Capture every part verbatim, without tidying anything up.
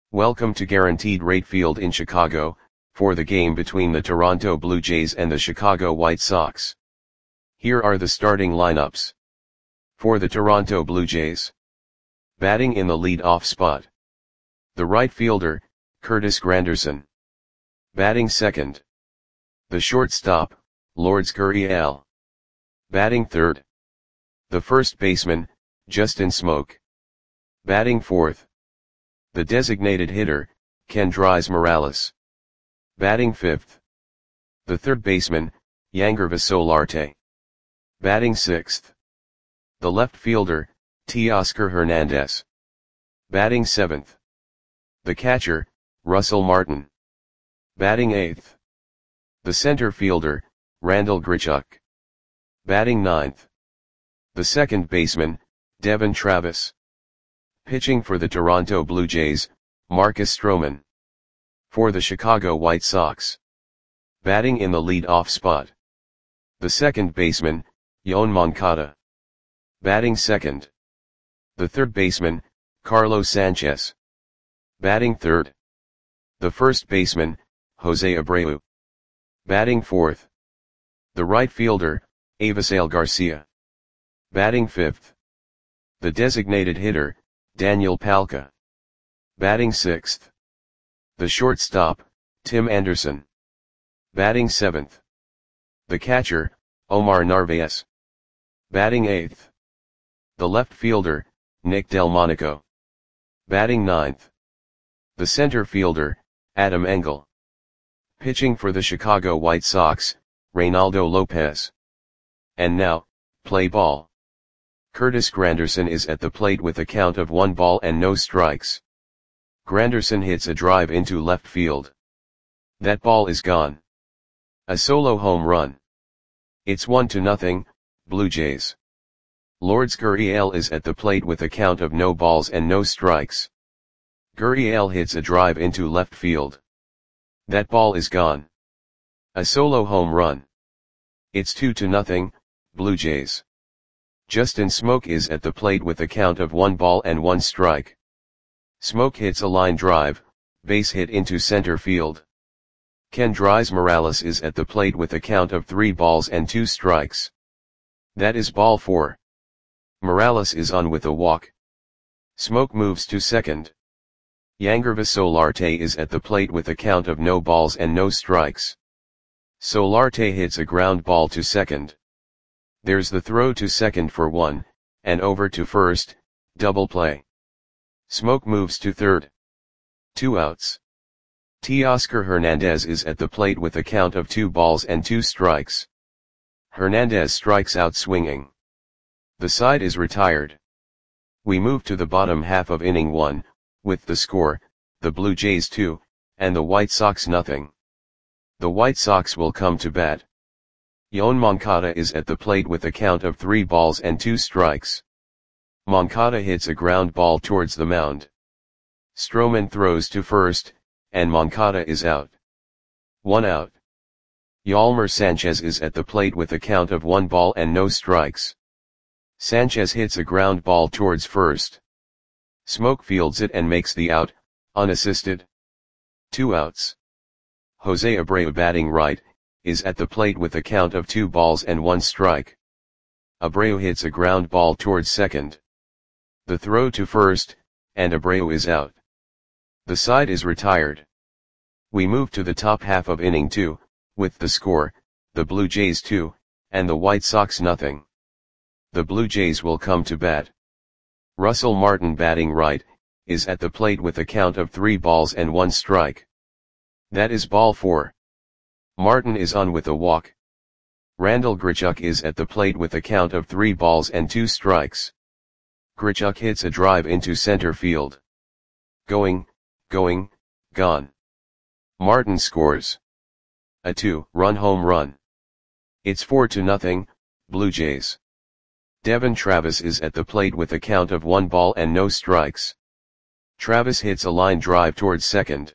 Welcome to Guaranteed Rate Field in Chicago, for the game between the Toronto Blue Jays and the Chicago White Sox. Here are the starting lineups. For the Toronto Blue Jays. Batting in the lead-off spot. The right fielder, Curtis Granderson. Batting second. The shortstop, Lourdes Gurriel. Batting third. The first baseman, Justin Smoak. Batting fourth. The designated hitter, Kendrys Morales. Batting fifth. The third baseman, Yangervis Solarte. Batting sixth. The left fielder, Teoscar Hernandez. Batting seventh. The catcher, Russell Martin. Batting eighth. The center fielder, Randal Grichuk. Batting ninth. The second baseman, Devon Travis. Pitching for the Toronto Blue Jays, Marcus Stroman. For the Chicago White Sox. Batting in the lead-off spot. The second baseman, Yoan Moncada. Batting second. The third baseman, Carlos Sanchez. Batting third. The first baseman, Jose Abreu. Batting fourth. The right fielder, Avisail Garcia. Batting fifth. The designated hitter, Daniel Palka. Batting sixth. The shortstop, Tim Anderson. Batting seventh. The catcher, Omar Narvaez. Batting eighth. The left fielder, Nick Delmonico. Batting ninth. The center fielder, Adam Engel. Pitching for the Chicago White Sox, Reynaldo Lopez. And now, play ball. Curtis Granderson is at the plate with a count of one ball and no strikes. Granderson hits a drive into left field. That ball is gone. A solo home run. It's one to nothing, Blue Jays. Lourdes Gurriel is at the plate with a count of no balls and no strikes. Gurriel hits a drive into left field. That ball is gone. A solo home run. It's two to nothing, Blue Jays. Justin Smoak is at the plate with a count of one ball and one strike. Smoak hits a line drive, base hit into center field. Kendrys Morales is at the plate with a count of three balls and two strikes. That is ball four. Morales is on with a walk. Smoak moves to second. Yangervis Solarte is at the plate with a count of no balls and no strikes. Solarte hits a ground ball to second. There's the throw to second for one, and over to first, double play. Smoak moves to third. Two outs. Teoscar Hernandez is at the plate with a count of two balls and two strikes. Hernandez strikes out swinging. The side is retired. We move to the bottom half of inning one, with the score, the Blue Jays two, and the White Sox nothing. The White Sox will come to bat. Yoan Moncada is at the plate with a count of three balls and two strikes. Moncada hits a ground ball towards the mound. Stroman throws to first, and Moncada is out. One out. Yolmer Sanchez is at the plate with a count of one ball and no strikes. Sanchez hits a ground ball towards first. Smoak fields it and makes the out, unassisted. Two outs. Jose Abreu batting right, is at the plate with a count of two balls and one strike. Abreu hits a ground ball towards second. The throw to first, and Abreu is out. The side is retired. We move to the top half of inning two, with the score, the Blue Jays two, and the White Sox nothing. The Blue Jays will come to bat. Russell Martin batting right, is at the plate with a count of three balls and one strike. That is ball four. Martin is on with a walk. Randal Grichuk is at the plate with a count of three balls and two strikes. Grichuk hits a drive into center field. Going, going, gone. Martin scores. A two-run home run. It's four to nothing, Blue Jays. Devon Travis is at the plate with a count of one ball and no strikes. Travis hits a line drive towards second.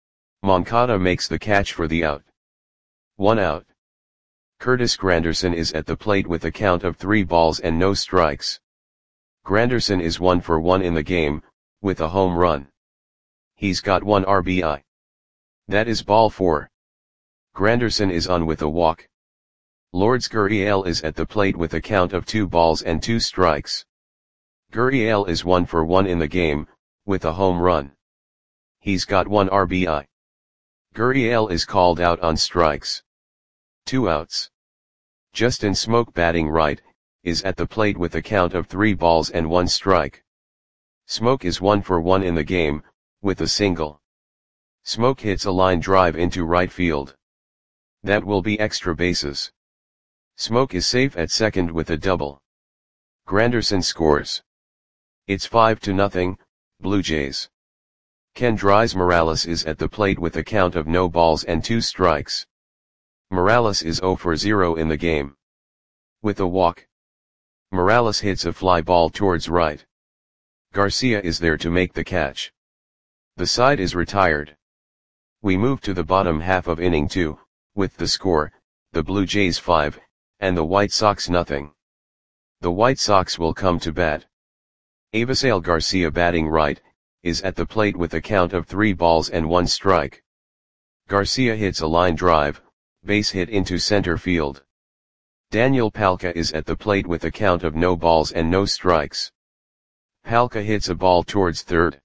Moncada makes the catch for the out. One out. Curtis Granderson is at the plate with a count of three balls and no strikes. Granderson is one for one in the game, with a home run. He's got one R B I. That is ball four. Granderson is on with a walk. Lourdes Gurriel is at the plate with a count of two balls and two strikes. Gurriel is one for one in the game, with a home run. He's got one R B I. Gurriel is called out on strikes. Two outs. Justin Smoke, batting right, is at the plate with a count of three balls and one strike. Smoke is one for one in the game, with a single. Smoke hits a line drive into right field. That will be extra bases. Smoke is safe at second with a double. Granderson scores. It's five to nothing, Blue Jays. Kendrys Morales is at the plate with a count of no balls and two strikes. Morales is zero for zero in the game. With a walk. Morales hits a fly ball towards right. Garcia is there to make the catch. The side is retired. We move to the bottom half of inning two, with the score, the Blue Jays five, and the White Sox nothing. The White Sox will come to bat. Avisail Garcia, batting right, is at the plate with a count of three balls and one strike. Garcia hits a line drive, base hit into center field. Daniel Palka is at the plate with a count of no balls and no strikes. Palka hits a ball towards third.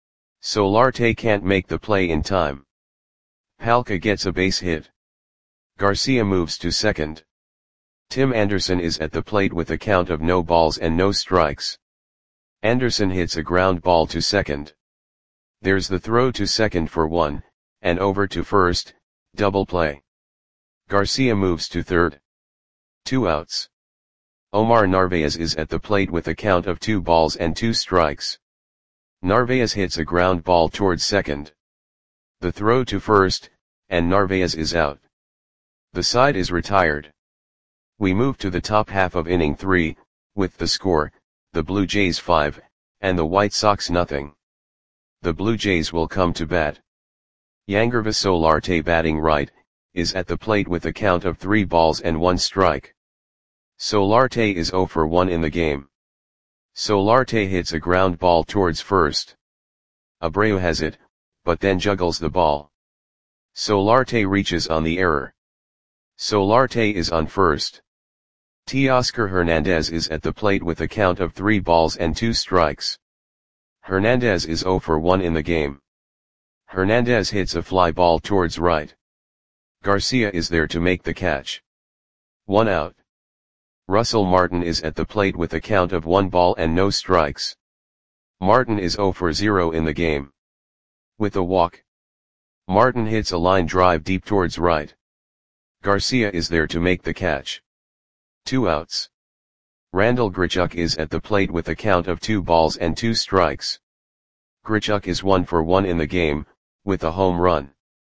Solarte can't make the play in time. Palka gets a base hit. Garcia moves to second. Tim Anderson is at the plate with a count of no balls and no strikes. Anderson hits a ground ball to second. There's the throw to second for one, and over to first, double play. Garcia moves to third. Two outs. Omar Narvaez is at the plate with a count of two balls and two strikes. Narvaez hits a ground ball towards second. The throw to first, and Narvaez is out. The side is retired. We move to the top half of inning three, with the score, the Blue Jays five, and the White Sox nothing. The Blue Jays will come to bat. Yangervis Solarte, batting right, is at the plate with a count of three balls and one strike. Solarte is zero for one in the game. Solarte hits a ground ball towards first. Abreu has it, but then juggles the ball. Solarte reaches on the error. Solarte is on first. Teoscar Hernandez is at the plate with a count of three balls and two strikes. Hernandez is zero for one in the game. Hernandez hits a fly ball towards right. Garcia is there to make the catch. One out. Russell Martin is at the plate with a count of one ball and no strikes. Martin is zero for zero in the game. With a walk. Martin hits a line drive deep towards right. Garcia is there to make the catch. Two outs. Randal Grichuk is at the plate with a count of two balls and two strikes. Grichuk is one for one in the game, with a home run.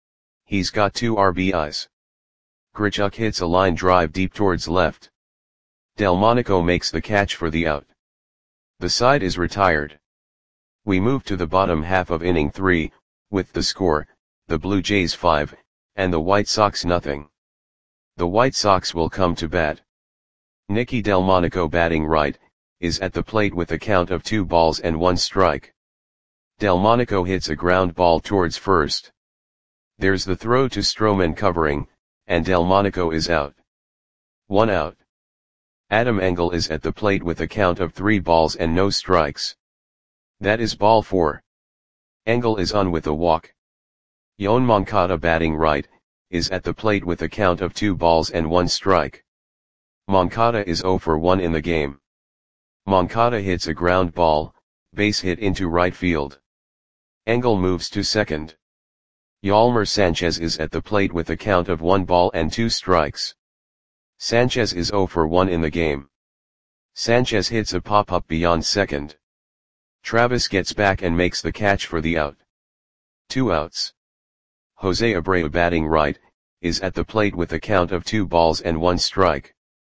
He's got two R B Is. Grichuk hits a line drive deep towards left. Delmonico makes the catch for the out. The side is retired. We move to the bottom half of inning three, with the score, the Blue Jays five, and the White Sox nothing. The White Sox will come to bat. Nicky Delmonico, batting right, is at the plate with a count of two balls and one strike. Delmonico hits a ground ball towards first. There's the throw to Stroman covering, and Delmonico is out. One out. Adam Engel is at the plate with a count of three balls and no strikes. That is ball four. Engel is on with a walk. Yoan Moncada, batting right, is at the plate with a count of two balls and one strike. Moncada is zero for one in the game. Moncada hits a ground ball, base hit into right field. Engel moves to second. Yolmer Sanchez is at the plate with a count of one ball and two strikes. Sanchez is zero for one in the game. Sanchez hits a pop-up beyond second. Travis gets back and makes the catch for the out. Two outs. Jose Abreu, batting right, is at the plate with a count of two balls and one strike.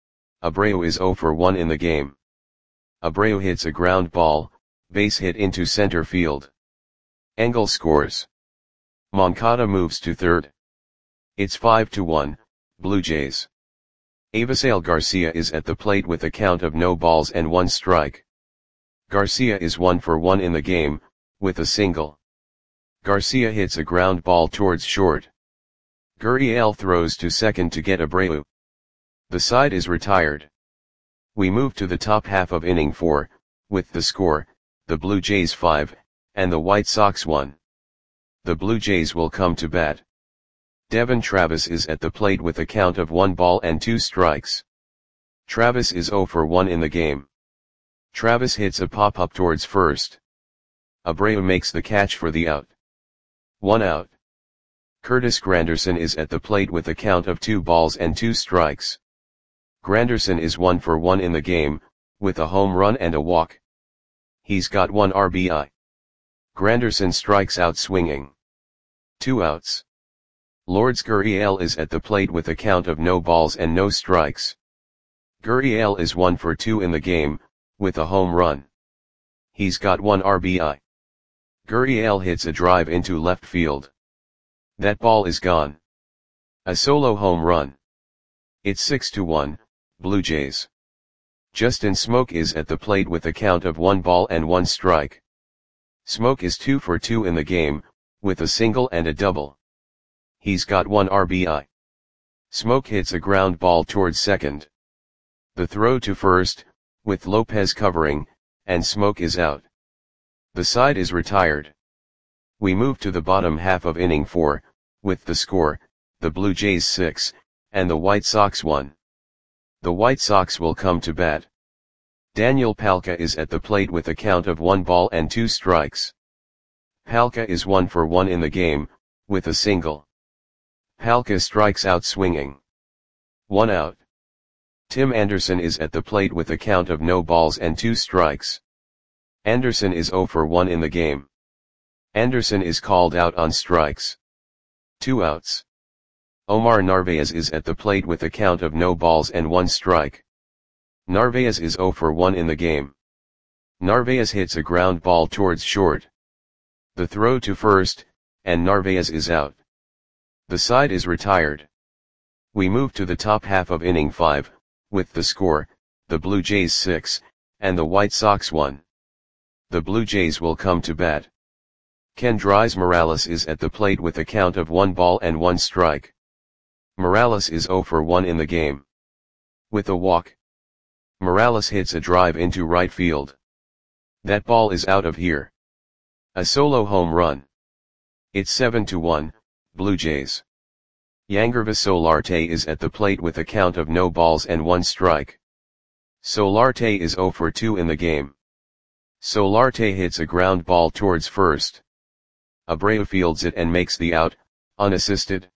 Abreu is zero for one in the game. Abreu hits a ground ball, base hit into center field. Engel scores. Moncada moves to third. It's five to one, Blue Jays. Avisail Garcia is at the plate with a count of no balls and one strike. Garcia is one for one in the game, with a single. Garcia hits a ground ball towards short. Gurriel throws to second to get Abreu. The side is retired. We move to the top half of inning four, with the score, the Blue Jays five, and the White Sox one. The Blue Jays will come to bat. Devon Travis is at the plate with a count of one ball and two strikes. Travis is oh for one in the game. Travis hits a pop-up towards first. Abreu makes the catch for the out. One out. Curtis Granderson is at the plate with a count of two balls and two strikes. Granderson is one for one in the game, with a home run and a walk. He's got one R B I. Granderson strikes out swinging. Two outs. Lourdes Gurriel is at the plate with a count of no balls and no strikes. Gurriel is one for two in the game, with a home run. He's got one R B I. Gurriel hits a drive into left field. That ball is gone. A solo home run. It's six to one, Blue Jays. Justin Smoak is at the plate with a count of one ball and one strike. Smoak is two for two in the game, with a single and a double. He's got one R B I. Smoak hits a ground ball towards second. The throw to first, with Lopez covering, and Smoak is out. The side is retired. We move to the bottom half of inning four, with the score, the Blue Jays six, and the White Sox one. The White Sox will come to bat. Daniel Palka is at the plate with a count of one ball and two strikes. Palka is one for one in the game, with a single. Palka strikes out swinging. One out. Tim Anderson is at the plate with a count of no balls and two strikes. Anderson is oh for one in the game. Anderson is called out on strikes. Two outs. Omar Narvaez is at the plate with a count of no balls and one strike. Narvaez is oh for one in the game. Narvaez hits a ground ball towards short. The throw to first, and Narvaez is out. The side is retired. We move to the top half of inning five, with the score, the Blue Jays six, and the White Sox one. The Blue Jays will come to bat. Kendrys Morales is at the plate with a count of one ball and one strike. Morales is oh for one in the game. With a walk. Morales hits a drive into right field. That ball is out of here. A solo home run. It's seven to one, Blue Jays. Yangervis Solarte is at the plate with a count of no balls and one strike. Solarte is oh for two in the game. Solarte hits a ground ball towards first. Abreu fields it and makes the out, unassisted.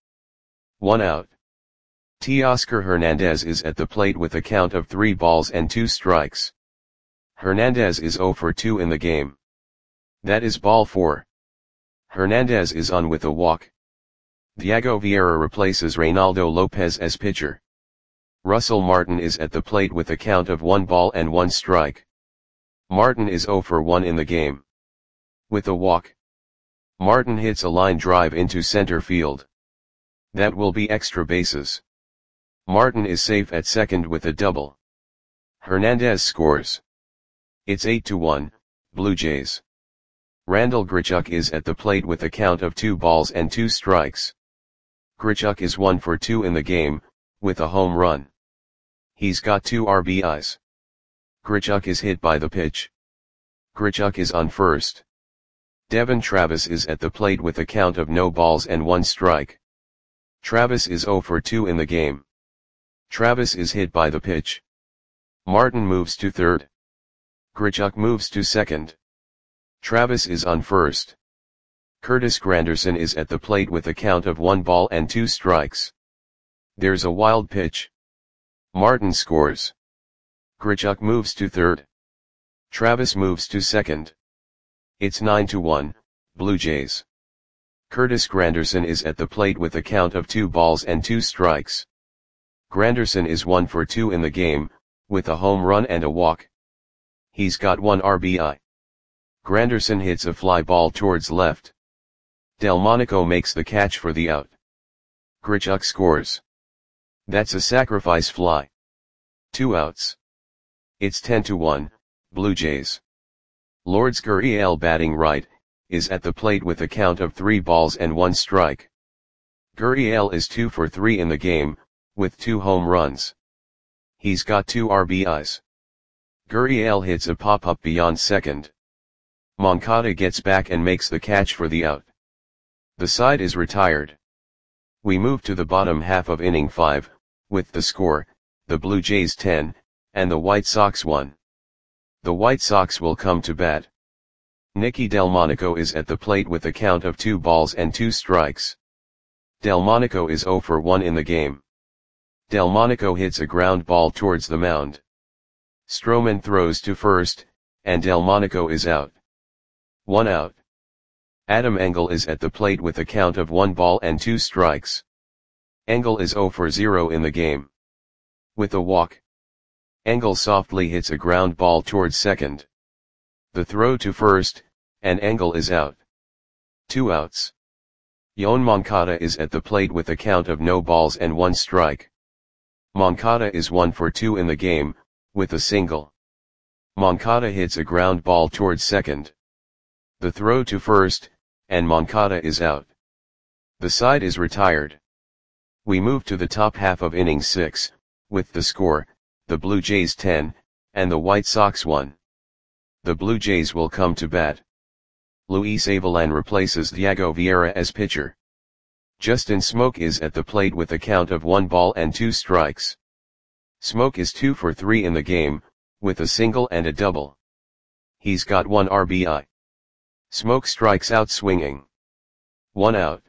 One out. Teoscar Hernandez is at the plate with a count of three balls and two strikes. Hernandez is oh for two in the game. That is ball four. Hernandez is on with a walk. Diego Vieira replaces Reynaldo Lopez as pitcher. Russell Martin is at the plate with a count of one ball and one strike. Martin is oh for one in the game. With a walk. Martin hits a line drive into center field. That will be extra bases. Martin is safe at second with a double. Hernandez scores. It's eight to one, Blue Jays. Randal Grichuk is at the plate with a count of two balls and two strikes. Grichuk is one for two in the game, with a home run. He's got two R B Is. Grichuk is hit by the pitch. Grichuk is on first. Devon Travis is at the plate with a count of no balls and one strike. Travis is oh for two in the game. Travis is hit by the pitch. Martin moves to third. Grichuk moves to second. Travis is on first. Curtis Granderson is at the plate with a count of one ball and two strikes. There's a wild pitch. Martin scores. Grichuk moves to third. Travis moves to second. It's nine to one, Blue Jays. Curtis Granderson is at the plate with a count of two balls and two strikes. Granderson is one for two in the game, with a home run and a walk. He's got one R B I. Granderson hits a fly ball towards left. Delmonico makes the catch for the out. Grichuk scores. That's a sacrifice fly. Two outs. It's ten to one, Blue Jays. Lourdes Gurriel batting right, is at the plate with a count of three balls and one strike. Gurriel is two for three in the game, with two home runs. He's got two R B Is. Gurriel hits a pop-up beyond second. Moncada gets back and makes the catch for the out. The side is retired. We move to the bottom half of inning five, with the score, the Blue Jays ten, and the White Sox one. The White Sox will come to bat. Nicky Delmonico is at the plate with a count of two balls and two strikes. Delmonico is zero for one in the game. Delmonico hits a ground ball towards the mound. Stroman throws to first, and Delmonico is out. One out. Adam Engel is at the plate with a count of one ball and two strikes. Engel is zero for zero in the game. With a walk, Engel softly hits a ground ball towards second. The throw to first, and Engel is out. Two outs. Yoan Moncada is at the plate with a count of no balls and one strike. Moncada is one for two in the game, with a single. Moncada hits a ground ball towards second. The throw to first, and Moncada is out. The side is retired. We move to the top half of inning six, with the score, the Blue Jays ten, and the White Sox one. The Blue Jays will come to bat. Luis Avilan replaces Diego Vieira as pitcher. Justin Smoke is at the plate with a count of one ball and two strikes. Smoke is two for three in the game, with a single and a double. He's got one R B I. Smoke strikes out swinging. One out.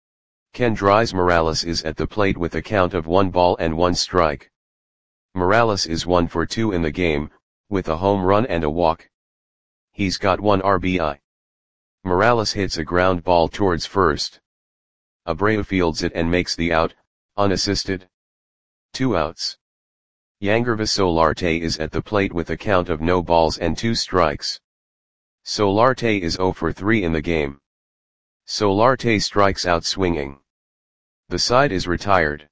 Kendrys Morales is at the plate with a count of one ball and one strike. Morales is one for two in the game, with a home run and a walk. He's got one R B I. Morales hits a ground ball towards first. Abreu fields it and makes the out, unassisted. Two outs. Yangervis Solarte is at the plate with a count of no balls and two strikes. Solarte is zero for three in the game. Solarte strikes out swinging. The side is retired.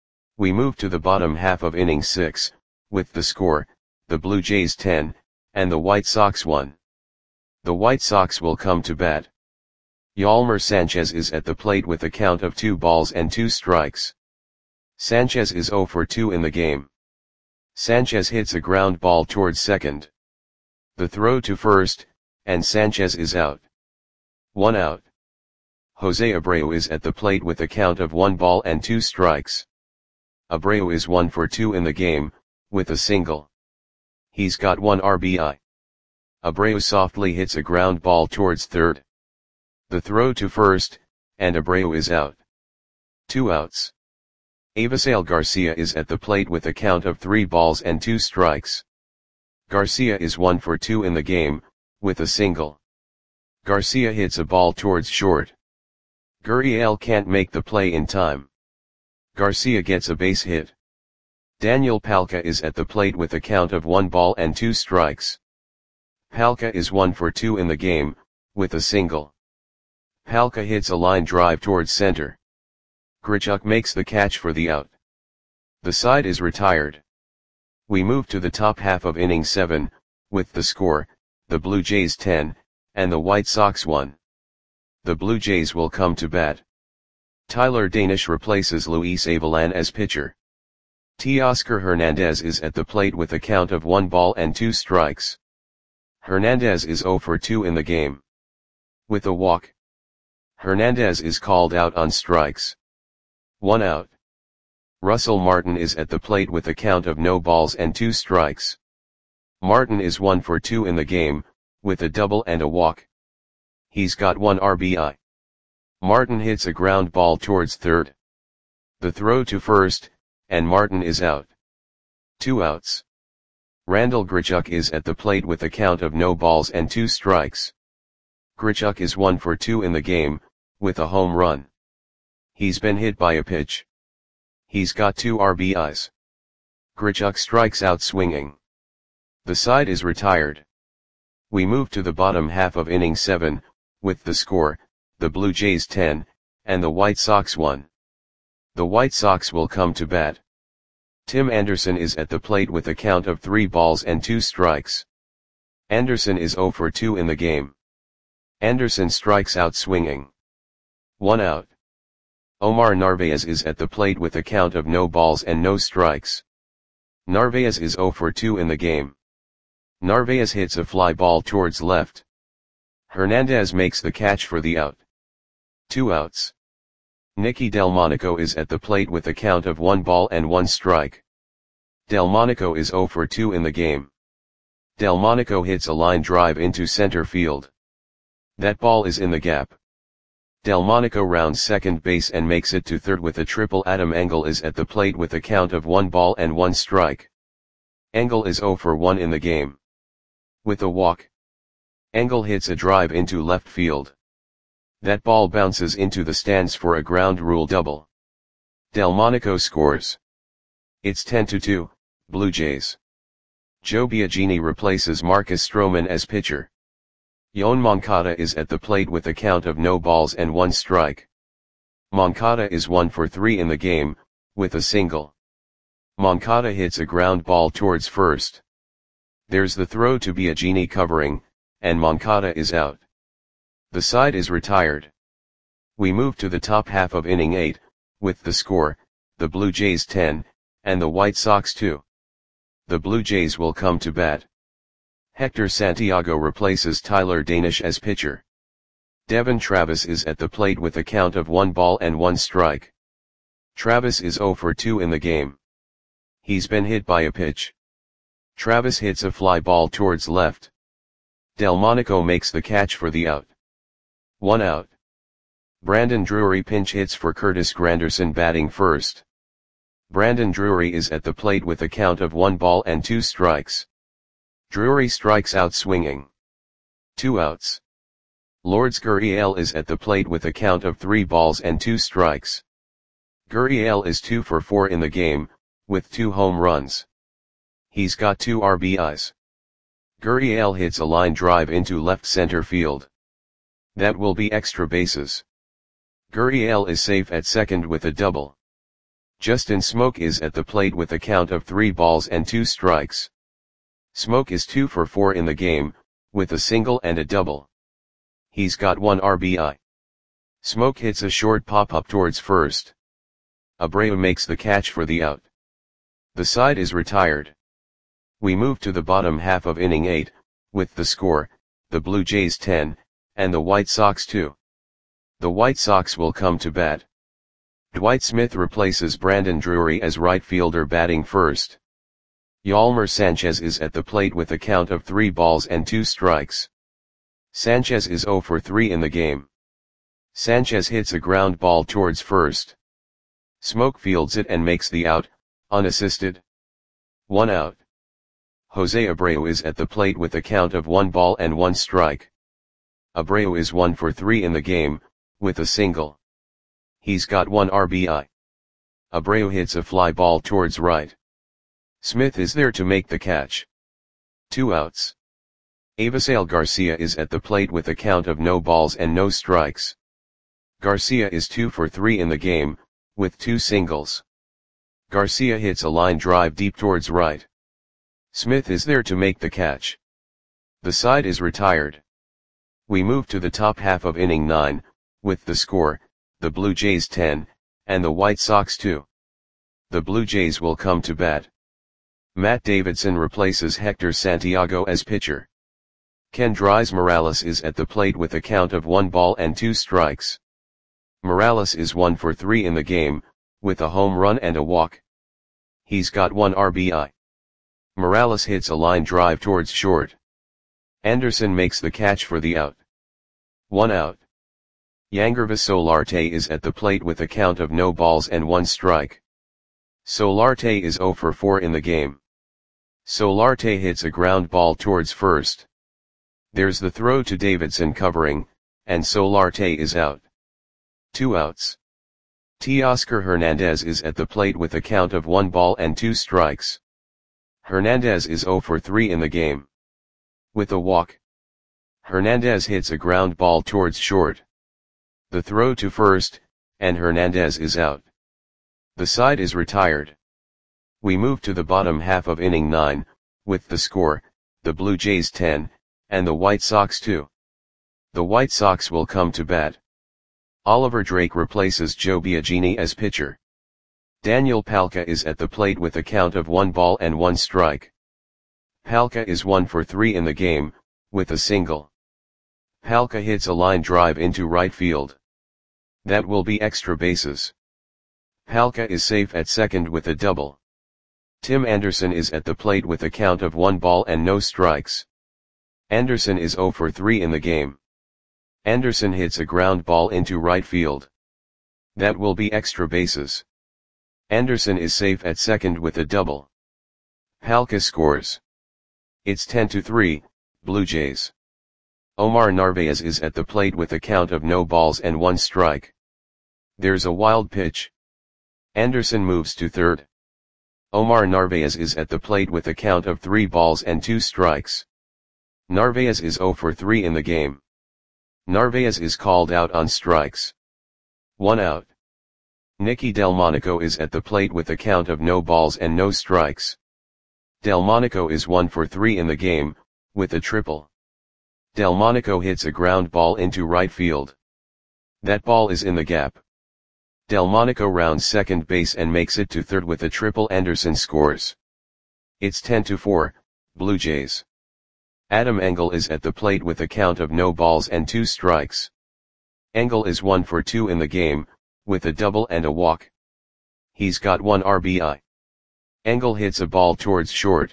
We move to the bottom half of inning six, with the score, the Blue Jays ten, and the White Sox one. The White Sox will come to bat. Yolmer Sanchez is at the plate with a count of two balls and two strikes. Sanchez is zero for two in the game. Sanchez hits a ground ball towards second. The throw to first, and Sanchez is out. One out. Jose Abreu is at the plate with a count of one ball and two strikes. Abreu is one for two in the game, with a single. He's got one R B I. Abreu softly hits a ground ball towards third. The throw to first, and Abreu is out. Two outs. Avisail Garcia is at the plate with a count of three balls and two strikes. Garcia is one for two in the game, with a single. Garcia hits a ball towards short. Gurriel can't make the play in time. Garcia gets a base hit. Daniel Palka is at the plate with a count of one ball and two strikes. Palka is one for two in the game, with a single. Palka hits a line drive towards center. Grichuk makes the catch for the out. The side is retired. We move to the top half of inning seven, with the score, the Blue Jays ten, and the White Sox one. The Blue Jays will come to bat. Tyler Danish replaces Luis Avilan as pitcher. Teoscar Hernandez is at the plate with a count of one ball and two strikes. Hernandez is zero for two in the game. With a walk, Hernandez is called out on strikes. One out. Russell Martin is at the plate with a count of no balls and two strikes. Martin is one for two in the game, with a double and a walk. He's got one R B I. Martin hits a ground ball towards third. The throw to first, and Martin is out. Two outs. Randal Grichuk is at the plate with a count of no balls and two strikes. Grichuk is one for two in the game, with a home run. He's been hit by a pitch. He's got two R B Is. Grichuk strikes out swinging. The side is retired. We move to the bottom half of inning seven, with the score, the Blue Jays ten, and the White Sox one. The White Sox will come to bat. Tim Anderson is at the plate with a count of three balls and two strikes. Anderson is zero for two in the game. Anderson strikes out swinging. One out. Omar Narvaez is at the plate with a count of no balls and no strikes. Narvaez is zero for two in the game. Narvaez hits a fly ball towards left. Hernandez makes the catch for the out. Two outs. Nicky Delmonico is at the plate with a count of one ball and one strike. Delmonico is zero for two in the game. Delmonico hits a line drive into center field. That ball is in the gap. Delmonico rounds second base and makes it to third with a triple. Adam Engel is at the plate with a count of one ball and one strike. Engel is zero for one in the game. With a walk, Engel hits a drive into left field. That ball bounces into the stands for a ground rule double. Delmonico scores. It's ten to two, Blue Jays. Joe Biagini replaces Marcus Stroman as pitcher. Yoan Moncada is at the plate with a count of no balls and one strike. Moncada is one for three in the game, with a single. Moncada hits a ground ball towards first. There's the throw to Biagini covering, and Moncada is out. The side is retired. We move to the top half of inning eight, with the score, the Blue Jays ten, and the White Sox two. The Blue Jays will come to bat. Hector Santiago replaces Tyler Danish as pitcher. Devon Travis is at the plate with a count of one ball and one strike. Travis is zero for two in the game. He's been hit by a pitch. Travis hits a fly ball towards left. Delmonico makes the catch for the out. One out. Brandon Drury pinch hits for Curtis Granderson batting first. Brandon Drury is at the plate with a count of one ball and two strikes. Drury strikes out swinging. Two outs. Lourdes Gurriel is at the plate with a count of three balls and two strikes. Gurriel is two for four in the game, with two home runs. He's got two R B Is. Gurriel hits a line drive into left center field. That will be extra bases. Gurriel is safe at second with a double. Justin Smoke is at the plate with a count of three balls and two strikes. Smoke is two for four in the game, with a single and a double. He's got one R B I. Smoke hits a short pop-up towards first. Abreu makes the catch for the out. The side is retired. We move to the bottom half of inning eight, with the score, the Blue Jays ten, and the White Sox two. The White Sox will come to bat. Dwight Smith replaces Brandon Drury as right fielder batting first. Yolmer Sanchez is at the plate with a count of three balls and two strikes. Sanchez is zero for three in the game. Sanchez hits a ground ball towards first. Smoke fields it and makes the out, unassisted. One out. Jose Abreu is at the plate with a count of one ball and one strike. Abreu is one for three in the game, with a single. He's got one R B I. Abreu hits a fly ball towards right. Smith is there to make the catch. Two outs. Avisail Garcia is at the plate with a count of no balls and no strikes. Garcia is two for three in the game, with two singles. Garcia hits a line drive deep towards right. Smith is there to make the catch. The side is retired. We move to the top half of inning nine, with the score, the Blue Jays ten, and the White Sox two. The Blue Jays will come to bat. Matt Davidson replaces Hector Santiago as pitcher. Kendrys Morales is at the plate with a count of one ball and two strikes. Morales is one for three in the game, with a home run and a walk. He's got one R B I. Morales hits a line drive towards short. Anderson makes the catch for the out. One out. Yangervis Solarte is at the plate with a count of no balls and one strike. Solarte is zero for four in the game. Solarte hits a ground ball towards first. There's the throw to Davidson covering, and Solarte is out. Two outs. Teoscar Hernandez is at the plate with a count of one ball and two strikes. Hernandez is zero for three in the game. With a walk, Hernandez hits a ground ball towards short. The throw to first, and Hernandez is out. The side is retired. We move to the bottom half of inning nine, with the score, the Blue Jays ten, and the White Sox two. the White Sox will come to bat. Oliver Drake replaces Joe Biagini as pitcher. Daniel Palka is at the plate with a count of one ball and one strike. Palka is one for three in the game, with a single. Palka hits a line drive into right field. That will be extra bases. Palka is safe at second with a double. Tim Anderson is at the plate with a count of one ball and no strikes. Anderson is zero for three in the game. Anderson hits a ground ball into right field. That will be extra bases. Anderson is safe at second with a double. Palka scores. It's ten to three, Blue Jays. Omar Narvaez is at the plate with a count of no balls and one strike. There's a wild pitch. Anderson moves to third. Omar Narvaez is at the plate with a count of three balls and two strikes. Narvaez is zero for three in the game. Narvaez is called out on strikes. One out. Nicky Delmonico is at the plate with a count of no balls and no strikes. Delmonico is one for three in the game, with a triple. Delmonico hits a ground ball into right field. That ball is in the gap. Delmonico rounds second base and makes it to third with a triple. Anderson scores. It's ten to four, Blue Jays. Adam Engel is at the plate with a count of no balls and two strikes. Engel is one for two in the game, with a double and a walk. He's got one R B I. Engel hits a ball towards short.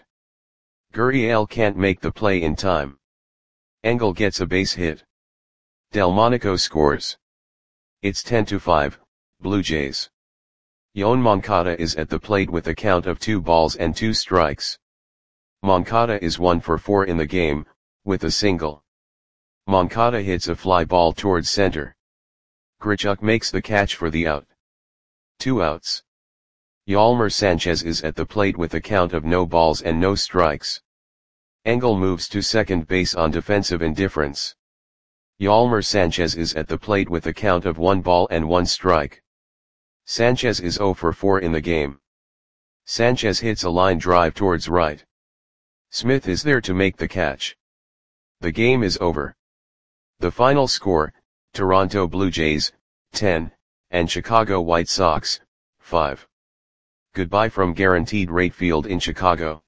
Gurriel can't make the play in time. Engel gets a base hit. Delmonico scores. It's ten to five, Blue Jays. Yoan Moncada is at the plate with a count of two balls and two strikes. Moncada is one for four in the game, with a single. Moncada hits a fly ball towards center. Grichuk makes the catch for the out. Two outs. Yolmer Sanchez is at the plate with a count of no balls and no strikes. Engel moves to second base on defensive indifference. Yolmer Sanchez is at the plate with a count of one ball and one strike. Sanchez is zero for four in the game. Sanchez hits a line drive towards right. Smith is there to make the catch. The game is over. The final score, Toronto Blue Jays, ten, and Chicago White Sox, five. Goodbye from Guaranteed Rate Field in Chicago.